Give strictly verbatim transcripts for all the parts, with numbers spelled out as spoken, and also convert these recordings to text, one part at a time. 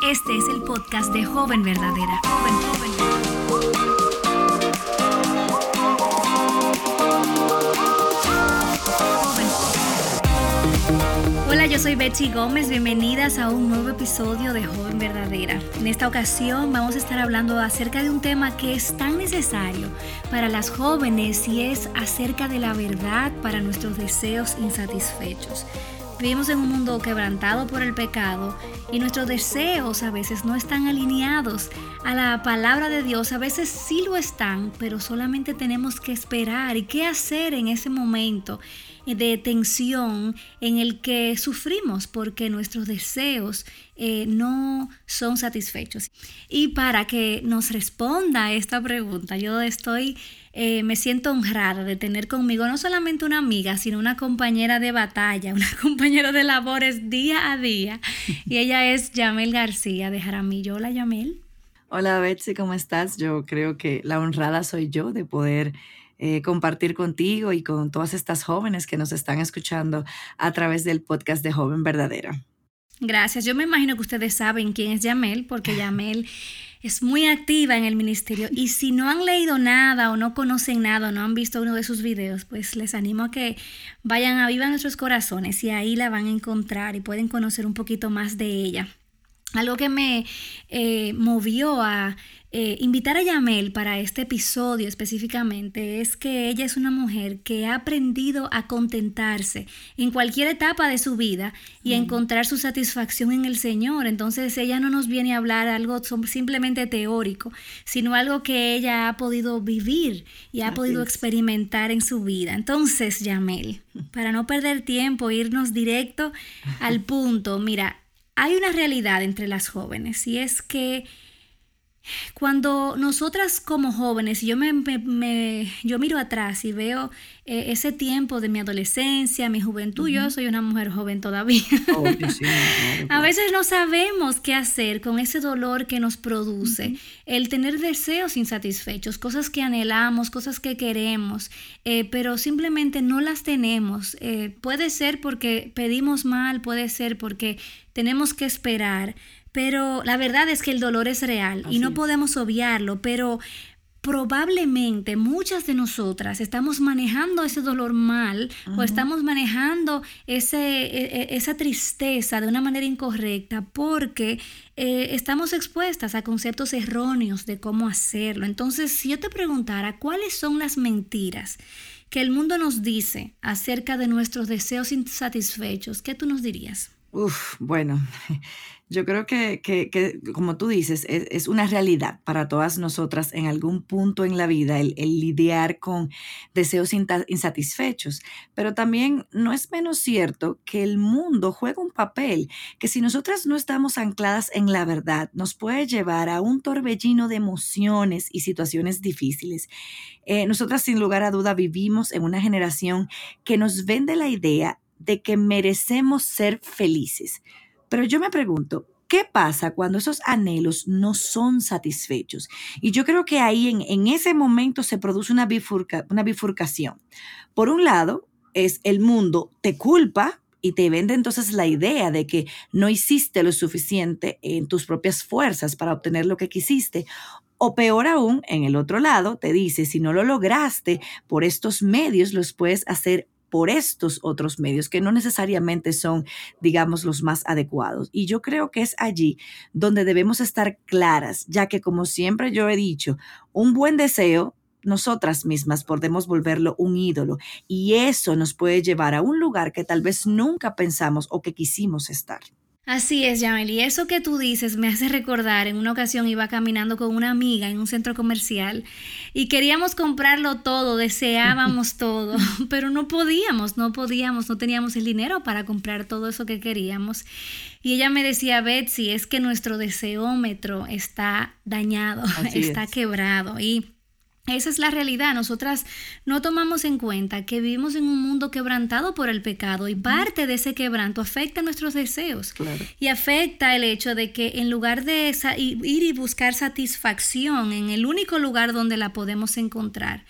Este es el podcast de Joven Verdadera. Joven, joven. Joven. Hola, yo soy Betsy Gómez. Bienvenidas a un nuevo episodio de Joven Verdadera. En esta ocasión vamos a estar hablando acerca de un tema que es tan necesario para las jóvenes y es acerca de la verdad para nuestros deseos insatisfechos. Vivimos en un mundo quebrantado por el pecado y nuestros deseos a veces no están alineados a la palabra de Dios. A veces sí lo están, pero solamente tenemos que esperar. ¿Y qué hacer en ese momento de tensión en el que sufrimos porque nuestros deseos eh, no son satisfechos? Y para que nos responda a esta pregunta, yo estoy... Eh, me siento honrada de tener conmigo no solamente una amiga, sino una compañera de batalla, una compañera de labores día a día. Y ella es Yamel García de Jaramillo. Hola, Yamel. Hola, Betsy, ¿cómo estás? Yo creo que la honrada soy yo de poder eh, compartir contigo y con todas estas jóvenes que nos están escuchando a través del podcast de Joven Verdadera. Gracias. Yo me imagino que ustedes saben quién es Yamel, porque Yamel es muy activa en el ministerio, y si no han leído nada o no conocen nada o no han visto uno de sus videos, pues les animo a que vayan a Viva Nuestros Corazones y ahí la van a encontrar y pueden conocer un poquito más de ella. Algo que me eh, movió a eh, invitar a Yamel para este episodio específicamente es que ella es una mujer que ha aprendido a contentarse en cualquier etapa de su vida y a encontrar su satisfacción en el Señor. Entonces ella no nos viene a hablar algo simplemente teórico, sino algo que ella ha podido vivir y ha Así podido es. experimentar en su vida. Entonces, Yamel, para no perder tiempo, irnos directo al punto, mira, hay una realidad entre las jóvenes y es que cuando nosotras como jóvenes, yo me, me, me yo miro atrás y veo eh, ese tiempo de mi adolescencia, mi juventud, uh-huh. Yo soy una mujer joven todavía. Oh, sí, claro, claro. A veces no sabemos qué hacer con ese dolor que nos produce, uh-huh. el tener deseos insatisfechos, cosas que anhelamos, cosas que queremos, eh, pero simplemente no las tenemos. Eh, puede ser porque pedimos mal, puede ser porque tenemos que esperar. Pero la verdad es que el dolor es real Así y no es. podemos obviarlo, pero probablemente muchas de nosotras estamos manejando ese dolor mal uh-huh. o estamos manejando ese, esa tristeza de una manera incorrecta porque eh, estamos expuestas a conceptos erróneos de cómo hacerlo. Entonces, si yo te preguntara cuáles son las mentiras que el mundo nos dice acerca de nuestros deseos insatisfechos, ¿qué tú nos dirías? Uf, bueno, yo creo que, que, que como tú dices, es, es una realidad para todas nosotras en algún punto en la vida el, el lidiar con deseos insatisfechos, pero también no es menos cierto que el mundo juega un papel que si nosotras no estamos ancladas en la verdad nos puede llevar a un torbellino de emociones y situaciones difíciles. Eh, nosotras sin lugar a duda vivimos en una generación que nos vende la idea de que merecemos ser felices. Pero yo me pregunto, ¿qué pasa cuando esos anhelos no son satisfechos? Y yo creo que ahí en, en ese momento se produce una, bifurca, una bifurcación. Por un lado, es el mundo te culpa y te vende entonces la idea de que no hiciste lo suficiente en tus propias fuerzas para obtener lo que quisiste. O peor aún, en el otro lado, te dice, si no lo lograste por estos medios, los puedes hacer por estos otros medios que no necesariamente son, digamos, los más adecuados. Y yo creo que es allí donde debemos estar claras, ya que como siempre yo he dicho, un buen deseo, nosotras mismas podemos volverlo un ídolo y eso nos puede llevar a un lugar que tal vez nunca pensamos o que quisimos estar. Así es, Yamel, y eso que tú dices me hace recordar, en una ocasión iba caminando con una amiga en un centro comercial y queríamos comprarlo todo, deseábamos todo, pero no podíamos, no podíamos, no teníamos el dinero para comprar todo eso que queríamos. Y ella me decía, Betsy, es que nuestro deseómetro está dañado, Así está es. quebrado y... esa es la realidad. Nosotras no tomamos en cuenta que vivimos en un mundo quebrantado por el pecado y parte de ese quebranto afecta nuestros deseos. Claro. Y afecta el hecho de que en lugar de ir y buscar satisfacción en el único lugar donde la podemos encontrar,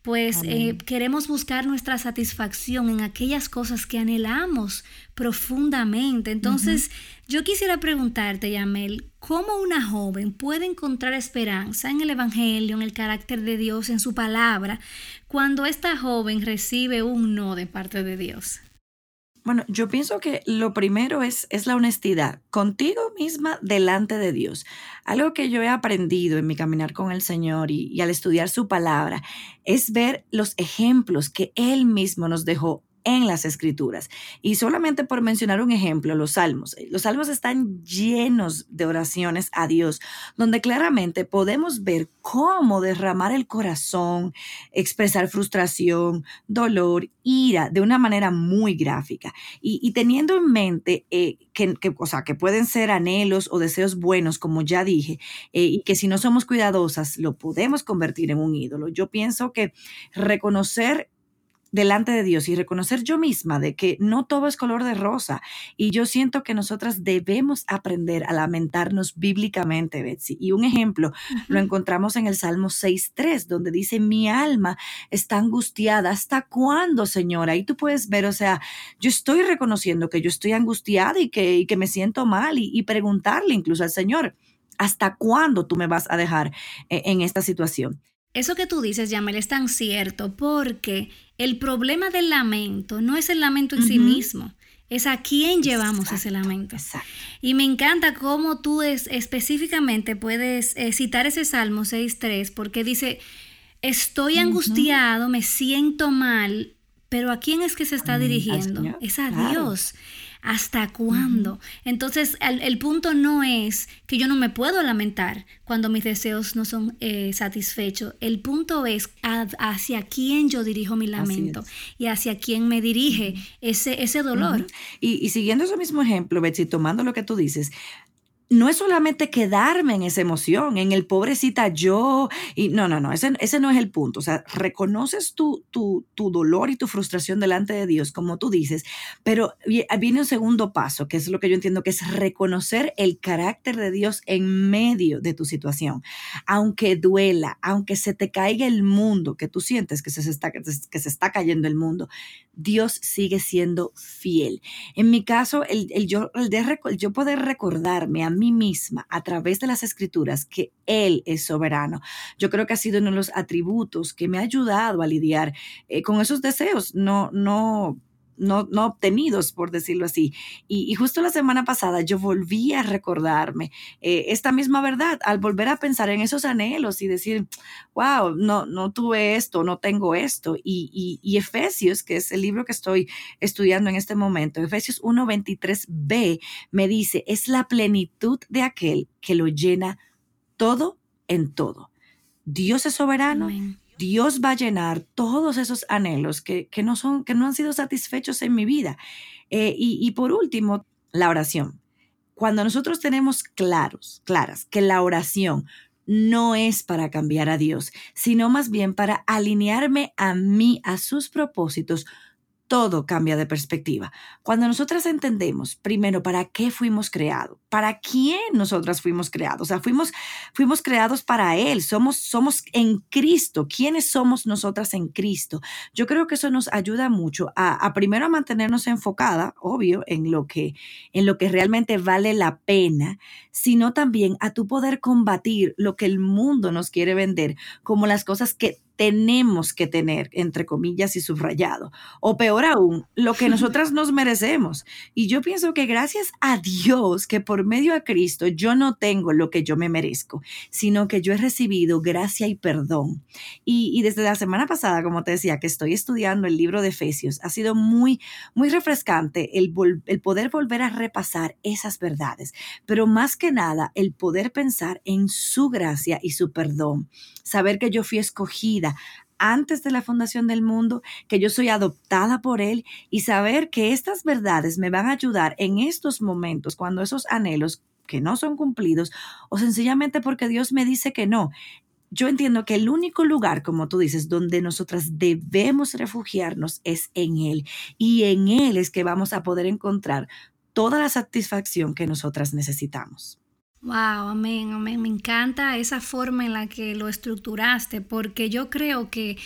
pues eh, Amén. queremos buscar nuestra satisfacción en aquellas cosas que anhelamos profundamente. Ujú. Entonces, yo quisiera preguntarte, Yamel, ¿cómo una joven puede encontrar esperanza en el Evangelio, en el carácter de Dios, en su palabra, cuando esta joven recibe un no de parte de Dios? Bueno, yo pienso que lo primero es, es la honestidad contigo misma delante de Dios. Algo que yo he aprendido en mi caminar con el Señor y, y al estudiar su palabra es ver los ejemplos que Él mismo nos dejó en las escrituras. Y solamente por mencionar un ejemplo, los salmos. Los salmos están llenos de oraciones a Dios, donde claramente podemos ver cómo derramar el corazón, expresar frustración, dolor, ira, de una manera muy gráfica. Y, y teniendo en mente eh, que, que, o sea, que pueden ser anhelos o deseos buenos, como ya dije, eh, y que si no somos cuidadosas, lo podemos convertir en un ídolo. Yo pienso que reconocer delante de Dios y reconocer yo misma de que no todo es color de rosa. Y yo siento que nosotras debemos aprender a lamentarnos bíblicamente, Betsy. Y un ejemplo lo Ujú. encontramos en el Salmo seis tres, donde dice, mi alma está angustiada. ¿Hasta cuándo, Señora? Y tú puedes ver, o sea, yo estoy reconociendo que yo estoy angustiada y que, y que me siento mal y, y preguntarle incluso al Señor, ¿hasta cuándo tú me vas a dejar eh, en esta situación? Eso que tú dices, Yamel, es tan cierto porque el problema del lamento no es el lamento en sí Ujú. mismo, es a quién llevamos ese Exacto, lamento. exacto. Y me encanta cómo tú es, específicamente puedes eh, citar ese Salmo seis tres porque dice, estoy Ujú. angustiado, me siento mal, pero ¿a quién es que se está Am, al dirigiendo? Señor, Es a claro. Dios. ¿Hasta Ujú. cuándo? Entonces, el, el punto no es que yo no me puedo lamentar cuando mis deseos no son eh, satisfechos. El punto es a- hacia quién yo dirijo mi Así lamento es. y hacia quién me dirige Ujú, ese, ese ujú. dolor. Y, y siguiendo ese mismo ejemplo, Betsy, tomando lo que tú dices, no es solamente quedarme en esa emoción, en el pobrecita yo, y no, no, no, ese, ese no es el punto. O sea, reconoces tu, tu, tu dolor y tu frustración delante de Dios, como tú dices, pero vi- viene un segundo paso, que es lo que yo entiendo que es reconocer el carácter de Dios en medio de tu situación. Aunque duela, aunque se te caiga el mundo, que tú sientes que se, se está, que se está cayendo el mundo, Dios sigue siendo fiel. En mi caso, el, el yo, el de reco- el yo poder recordarme a mí misma a través de las escrituras que Él es soberano, yo creo que ha sido uno de los atributos que me ha ayudado a lidiar eh, con esos deseos no, no, no, no obtenidos, por decirlo así. Y, y justo la semana pasada yo volví a recordarme eh, esta misma verdad al volver a pensar en esos anhelos y decir, wow, no, no tuve esto, no tengo esto. Y, y, y Efesios, que es el libro que estoy estudiando en este momento, Efesios uno veintitrés b me dice, es la plenitud de aquel que lo llena todo en todo. Dios es soberano, Amén. Dios va a llenar todos esos anhelos que, que, no, son, que no han sido satisfechos en mi vida. Eh, y, y por último, la oración. Cuando nosotros tenemos claros, claras, que la oración no es para cambiar a Dios, sino más bien para alinearme a mí, a sus propósitos, todo cambia de perspectiva. Cuando nosotras entendemos, primero, para qué fuimos creados, para quién nosotras fuimos creados, o sea, fuimos, fuimos creados para Él, somos, somos en Cristo. ¿Quiénes somos nosotras en Cristo? Yo creo que eso nos ayuda mucho a, a primero a mantenernos enfocada, obvio, en lo que, en lo que realmente vale la pena, sino también a tu poder combatir lo que el mundo nos quiere vender como las cosas que tenemos que tener, entre comillas y subrayado, o peor aún, lo que nosotras nos merecemos. Y yo pienso que gracias a Dios que por medio a Cristo yo no tengo lo que yo me merezco, sino que yo he recibido gracia y perdón. Y, y desde la semana pasada, como te decía, que estoy estudiando el libro de Efesios, ha sido muy, muy refrescante el, vol- el poder volver a repasar esas verdades, pero más que nada el poder pensar en su gracia y su perdón, saber que yo fui escogida antes de la fundación del mundo, que yo soy adoptada por Él y saber que estas verdades me van a ayudar en estos momentos, cuando esos anhelos que no son cumplidos o sencillamente porque Dios me dice que no. Yo entiendo que el único lugar, como tú dices, donde nosotras debemos refugiarnos es en Él y en Él es que vamos a poder encontrar toda la satisfacción que nosotras necesitamos. Wow, amén, amén. Me encanta esa forma en la que lo estructuraste, porque yo creo que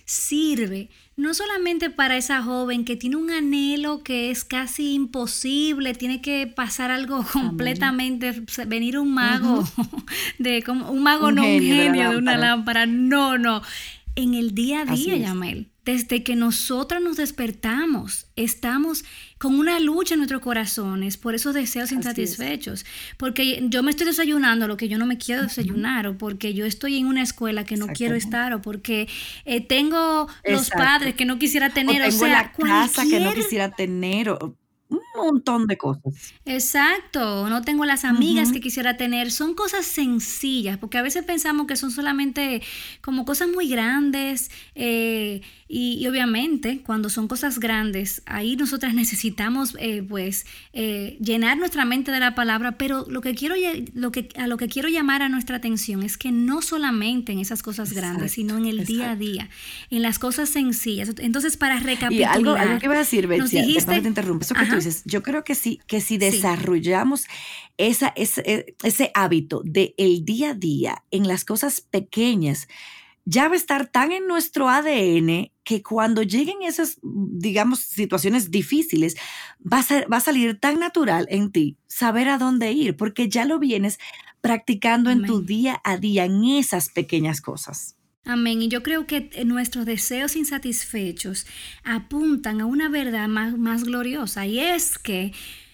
sirve no solamente para esa joven que tiene un anhelo que es casi imposible, tiene que pasar algo completamente, amén. Venir un mago, uh-huh. de como un mago un no genio un genio de, de una lámpara, no, no. En el día a día, Yamel, desde que nosotras nos despertamos, estamos con una lucha en nuestros corazones por esos deseos Así insatisfechos. Es. Porque yo me estoy desayunando lo que yo no me quiero desayunar, uh-huh. o porque yo estoy en una escuela que no quiero estar, o porque eh, tengo Exacto. los padres que no quisiera tener. O, tengo o sea, la casa cualquier... que no quisiera tener, o un montón de cosas. Exacto, no tengo las amigas uh-huh. que quisiera tener. Son cosas sencillas, porque a veces pensamos que son solamente como cosas muy grandes, eh, y, y obviamente cuando son cosas grandes, ahí nosotras necesitamos eh, pues eh, llenar nuestra mente de la palabra, pero lo que quiero lo que, a lo que quiero llamar a nuestra atención es que no solamente en esas cosas exacto, grandes, sino en el exacto. día a día, en las cosas sencillas. Entonces, para recapitular, y algo, algo que iba a decir, Betsy, dijiste, que te interrumpo, eso que tú dices, yo creo que sí, que si desarrollamos sí. esa, ese, ese hábito de el día a día en las cosas pequeñas, ya va a estar tan en nuestro A D N que cuando lleguen esas, digamos, situaciones difíciles, va a, ser, va a salir tan natural en ti saber a dónde ir, porque ya lo vienes practicando Amén. En tu día a día, en esas pequeñas cosas. Amén. Y yo creo que nuestros deseos insatisfechos apuntan a una verdad más, más gloriosa, y es que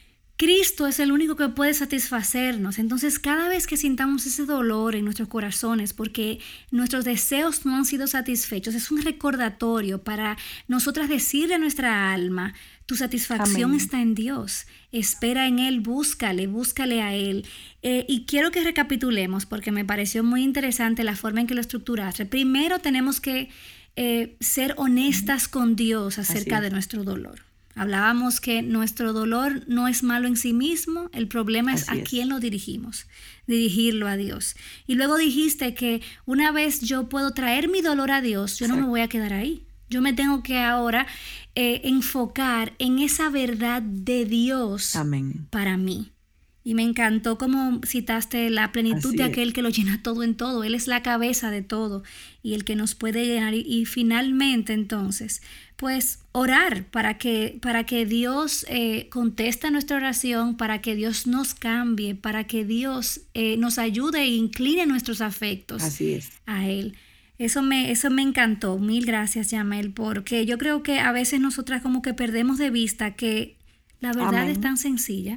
Cristo es el único que puede satisfacernos. Entonces, cada vez que sintamos ese dolor en nuestros corazones porque nuestros deseos no han sido satisfechos, es un recordatorio para nosotras decirle a nuestra alma: tu satisfacción Amén. Está en Dios. Espera en Él, búscale, búscale a Él. Eh, y quiero que recapitulemos porque me pareció muy interesante la forma en que lo estructuraste. Primero tenemos que eh, ser honestas con Dios acerca de nuestro dolor. Hablábamos que nuestro dolor no es malo en sí mismo, el problema es Así a es. quién lo dirigimos, dirigirlo a Dios. Y luego dijiste que una vez yo puedo traer mi dolor a Dios, yo Exacto. no me voy a quedar ahí. Yo me tengo que ahora eh, enfocar en esa verdad de Dios Amén. Para mí. Y me encantó como citaste la plenitud Así de aquel es. Que lo llena todo en todo. Él es la cabeza de todo y el que nos puede llenar. Y, y finalmente, entonces, pues orar para que, para que Dios eh, conteste nuestra oración, para que Dios nos cambie, para que Dios eh, nos ayude e incline nuestros afectos Así es. a Él. Eso me, eso me encantó. Mil gracias, Yamel, porque yo creo que a veces nosotras como que perdemos de vista que la verdad Amén. Es tan sencilla.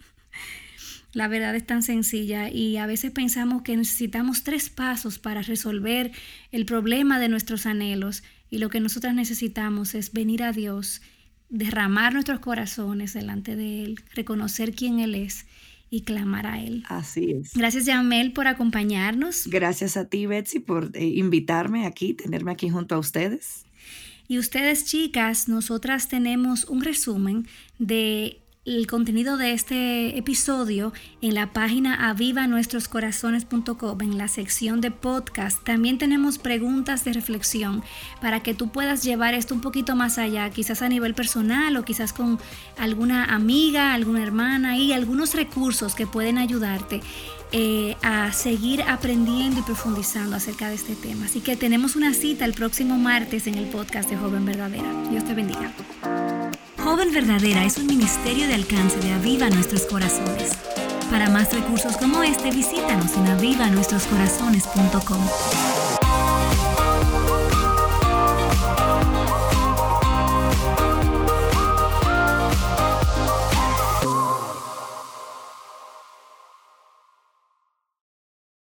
La verdad es tan sencilla y a veces pensamos que necesitamos tres pasos para resolver el problema de nuestros anhelos, y lo que nosotras necesitamos es venir a Dios, derramar nuestros corazones delante de Él, reconocer quién Él es y clamar a Él. Así es. Gracias, Yamel, por acompañarnos. Gracias a ti, Betsy, por eh, invitarme aquí, tenerme aquí junto a ustedes. Y ustedes, chicas, nosotras tenemos un resumen de el contenido de este episodio en la página aviva nuestros corazones punto com, en la sección de podcast. También tenemos preguntas de reflexión para que tú puedas llevar esto un poquito más allá, quizás a nivel personal o quizás con alguna amiga, alguna hermana, y algunos recursos que pueden ayudarte eh, a seguir aprendiendo y profundizando acerca de este tema. Así que tenemos una cita el próximo martes en el podcast de Joven Verdadera. Dios te bendiga. Joven Verdadera es un ministerio de alcance de Aviva Nuestros Corazones. Para más recursos como este, visítanos en aviva nuestros corazones punto com.